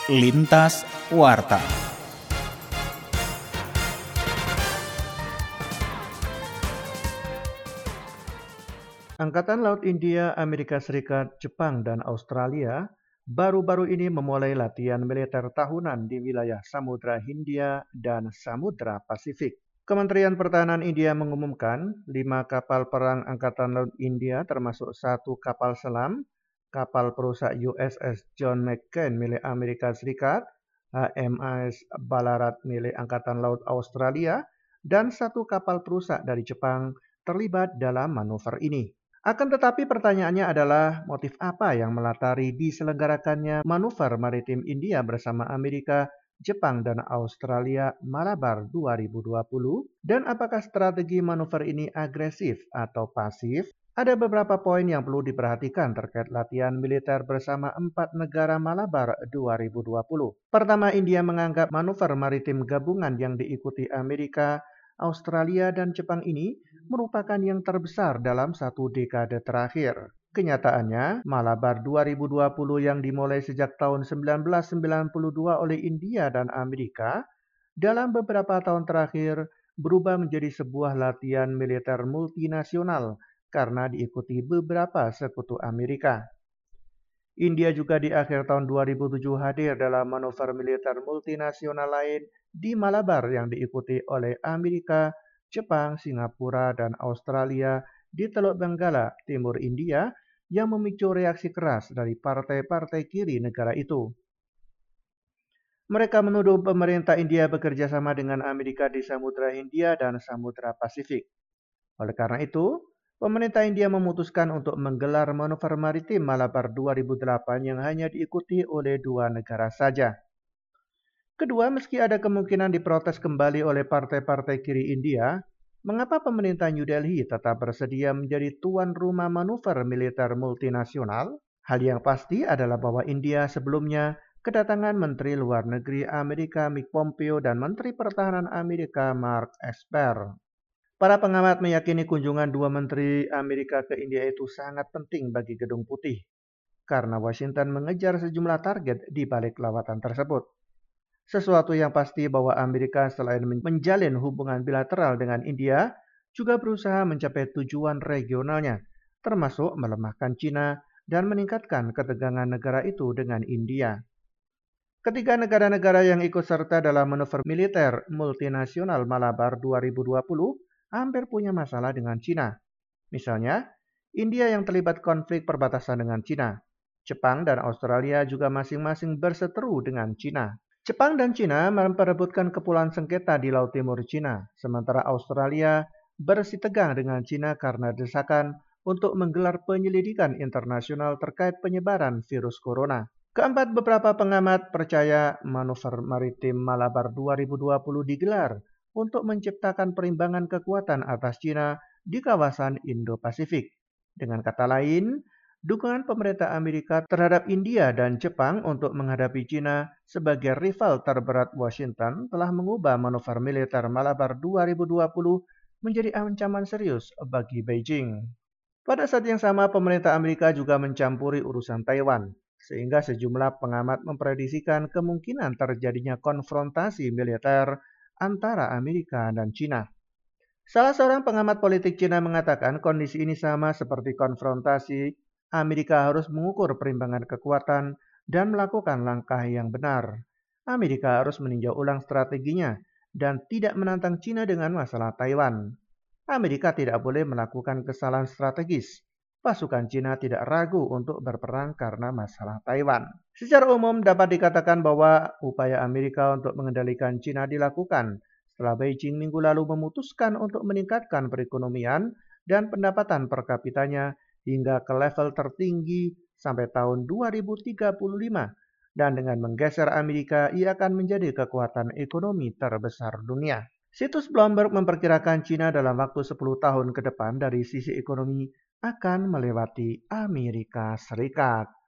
Lintas Warta. Angkatan Laut India, Amerika Serikat, Jepang, dan Australia baru-baru ini memulai latihan militer tahunan di wilayah Samudra Hindia dan Samudra Pasifik. Kementerian Pertahanan India mengumumkan 5 kapal perang Angkatan Laut India termasuk 1 kapal selam, kapal perusak USS John McCain milik Amerika Serikat, HMAS Ballarat milik Angkatan Laut Australia, dan 1 kapal perusak dari Jepang terlibat dalam manuver ini. Akan tetapi pertanyaannya adalah motif apa yang melatari diselenggarakannya manuver maritim India bersama Amerika, Jepang, dan Australia Malabar 2020? Dan apakah strategi manuver ini agresif atau pasif? Ada beberapa poin yang perlu diperhatikan terkait latihan militer bersama 4 negara Malabar 2020. Pertama, India menganggap manuver maritim gabungan yang diikuti Amerika, Australia, dan Jepang ini merupakan yang terbesar dalam 1 dekade terakhir. Kenyataannya, Malabar 2020 yang dimulai sejak tahun 1992 oleh India dan Amerika, dalam beberapa tahun terakhir berubah menjadi sebuah latihan militer multinasional karena diikuti beberapa sekutu Amerika. India juga di akhir tahun 2007 hadir dalam manuver militer multinasional lain di Malabar yang diikuti oleh Amerika, Jepang, Singapura, dan Australia di Teluk Benggala, timur India, yang memicu reaksi keras dari partai-partai kiri negara itu. Mereka menuduh pemerintah India bekerja sama dengan Amerika di Samudra Hindia dan Samudra Pasifik. Oleh karena itu, pemerintah India memutuskan untuk menggelar manuver maritim Malabar 2008 yang hanya diikuti oleh 2 negara saja. Kedua, meski ada kemungkinan diprotes kembali oleh partai-partai kiri India, mengapa pemerintah New Delhi tetap bersedia menjadi tuan rumah manuver militer multinasional? Hal yang pasti adalah bahwa India sebelumnya kedatangan Menteri Luar Negeri Amerika Mike Pompeo dan Menteri Pertahanan Amerika Mark Esper. Para pengamat meyakini kunjungan 2 menteri Amerika ke India itu sangat penting bagi Gedung Putih, karena Washington mengejar sejumlah target di balik lawatan tersebut. Sesuatu yang pasti bahwa Amerika selain menjalin hubungan bilateral dengan India, juga berusaha mencapai tujuan regionalnya, termasuk melemahkan Cina dan meningkatkan ketegangan negara itu dengan India. Ketiga negara-negara yang ikut serta dalam manuver militer multinasional Malabar 2020 hampir punya masalah dengan Cina. Misalnya, India yang terlibat konflik perbatasan dengan Cina. Jepang dan Australia juga masing-masing berseteru dengan Cina. Jepang dan Cina memperebutkan kepulauan sengketa di Laut Timur Cina, sementara Australia bersitegang dengan Cina karena desakan untuk menggelar penyelidikan internasional terkait penyebaran virus corona. Keempat, beberapa pengamat percaya manuver maritim Malabar 2020 digelar untuk menciptakan perimbangan kekuatan atas Cina di kawasan Indo-Pasifik. Dengan kata lain, dukungan pemerintah Amerika terhadap India dan Jepang untuk menghadapi Cina sebagai rival terberat Washington telah mengubah manuver militer Malabar 2020 menjadi ancaman serius bagi Beijing. Pada saat yang sama, pemerintah Amerika juga mencampuri urusan Taiwan, sehingga sejumlah pengamat memprediksikan kemungkinan terjadinya konfrontasi militer antara Amerika dan Cina. Salah seorang pengamat politik Cina mengatakan kondisi ini sama seperti konfrontasi. Amerika harus mengukur perimbangan kekuatan dan melakukan langkah yang benar. Amerika harus meninjau ulang strateginya dan tidak menantang Cina dengan masalah Taiwan. Amerika tidak boleh melakukan kesalahan strategis. Pasukan Cina tidak ragu untuk berperang karena masalah Taiwan. Secara umum dapat dikatakan bahwa upaya Amerika untuk mengendalikan Cina dilakukan setelah Beijing minggu lalu memutuskan untuk meningkatkan perekonomian dan pendapatan per kapitanya hingga ke level tertinggi sampai tahun 2035. Dan dengan menggeser Amerika, ia akan menjadi kekuatan ekonomi terbesar dunia. Situs Bloomberg memperkirakan Cina dalam waktu 10 tahun ke depan dari sisi ekonomi akan melewati Amerika Serikat.